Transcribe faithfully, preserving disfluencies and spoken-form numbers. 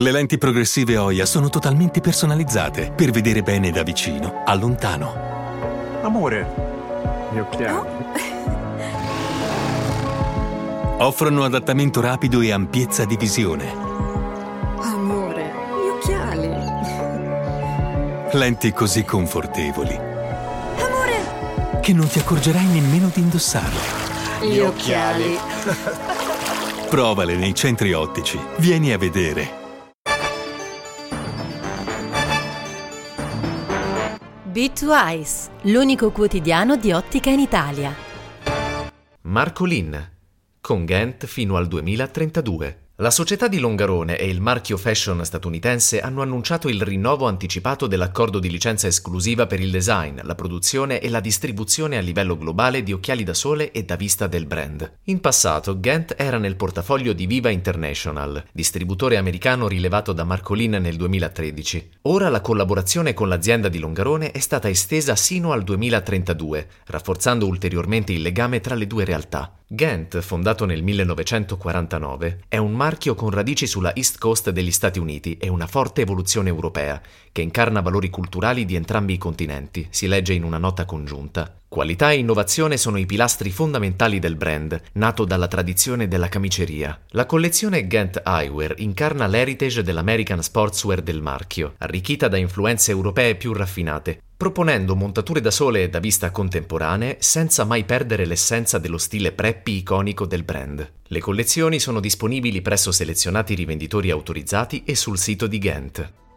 Le lenti progressive Oya sono totalmente personalizzate per vedere bene da vicino a lontano. Amore, gli occhiali. Oh? Offrono adattamento rapido e ampiezza di visione. Amore, gli occhiali. Lenti così confortevoli. Amore! Che non ti accorgerai nemmeno di indossarle. Gli occhiali. Provale nei centri ottici. Vieni a vedere. Be to Eyes, l'unico quotidiano di ottica in Italia. Marcolin, con Ghent fino al duemilatrentadue. La società di Longarone e il marchio fashion statunitense hanno annunciato il rinnovo anticipato dell'accordo di licenza esclusiva per il design, la produzione e la distribuzione a livello globale di occhiali da sole e da vista del brand. In passato Ghent era nel portafoglio di Viva International, distributore americano rilevato da Marcolin nel duemilatredici. Ora la collaborazione con l'azienda di Longarone è stata estesa sino al duemilatrentadue, rafforzando ulteriormente il legame tra le due realtà. Ghent, fondato nel millenovecentoquarantanove, è un marchio con radici sulla East Coast degli Stati Uniti e una forte evoluzione europea, che incarna valori culturali di entrambi i continenti, si legge in una nota congiunta. Qualità e innovazione sono i pilastri fondamentali del brand, nato dalla tradizione della camiceria. La collezione Ghent Eyewear incarna l'heritage dell'American sportswear del marchio, arricchita da influenze europee più raffinate, proponendo montature da sole e da vista contemporanee senza mai perdere l'essenza dello stile preppy iconico del brand. Le collezioni sono disponibili presso selezionati rivenditori autorizzati e sul sito di Ghent.